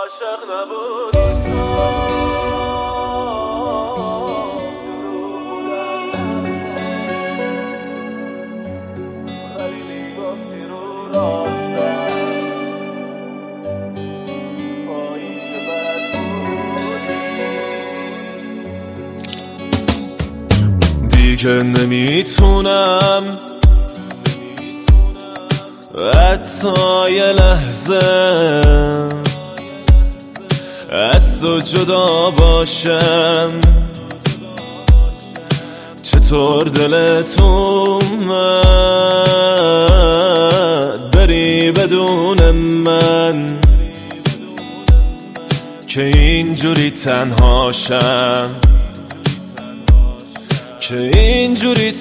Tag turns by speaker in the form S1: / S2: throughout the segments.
S1: عاشق نبودی تو ولی میگفتی رو راستم با این که بد بودی دیگه نمیتونم حتی یه لحظه از تو جدا باشم. چطور دلت اومد بری بدون من که اینجوری تنهاشم، که اینجوری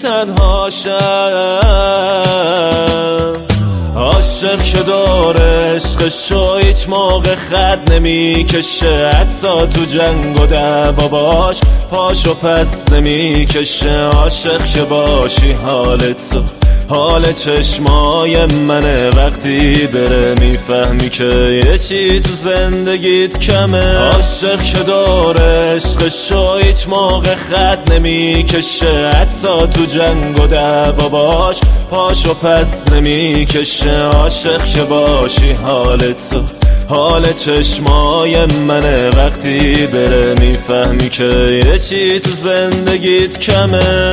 S1: تنهاشم. عاشق که داره عشقشو هیچ موقع خط نمیکشه، حتی تو جنگ و دعوا باش پاشو پس نمیکشه. عاشق که باشی حالت تو حال چشمای منه، وقتی بره میفهمی که یه چیز تو زندگیت کمه. عاشق که داره عشقشو هیچ موقع خط نمیکشه، حتی تو جنگ و دعوا باش پاشو پس نمیکشه. عاشق که باشی حالت تو حال چشمای منه، وقتی بره میفهمی که یه چیز تو زندگیت کمه.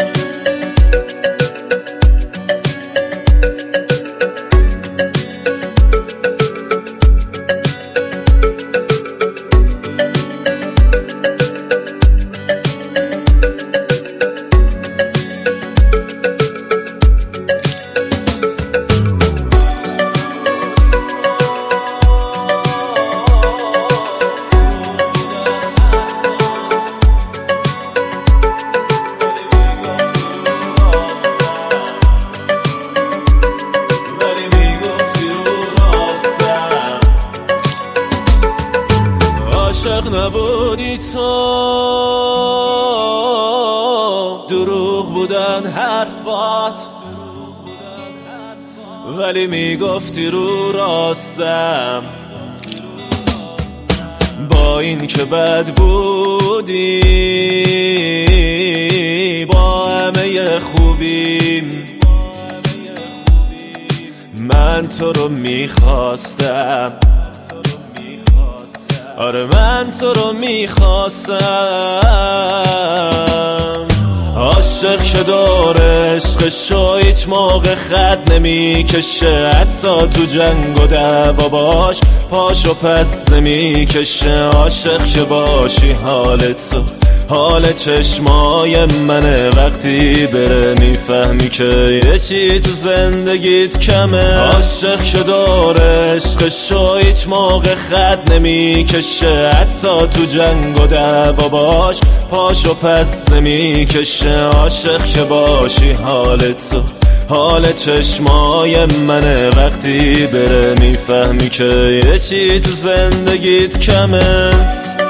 S1: عاشق نبودی تو، دروغ بودن حرفات، ولی میگفتی رو راستم. با این که بد بودی با همه خوبیم، من تو رو میخواستم. آره من تو رو میخواستم. عاشق که داره عشقشو هیچ موقع خط نمیکشه، حتی تو جنگ و دعوا باش پاشو پس نمیکشه. عاشق که باشی حالت تو حال چشمای منه، وقتی بره میفهمی که یه چیز تو زندگیت کمه. عاشق که داره عشقشو هیچ موقع خط نمیکشه، حتی تو جنگ و دعوا باش پاشو پس نمیکشه. عاشق که باشی حالت تو حال چشمای منه، وقتی بره میفهمی که یه چیز تو زندگیت کمه.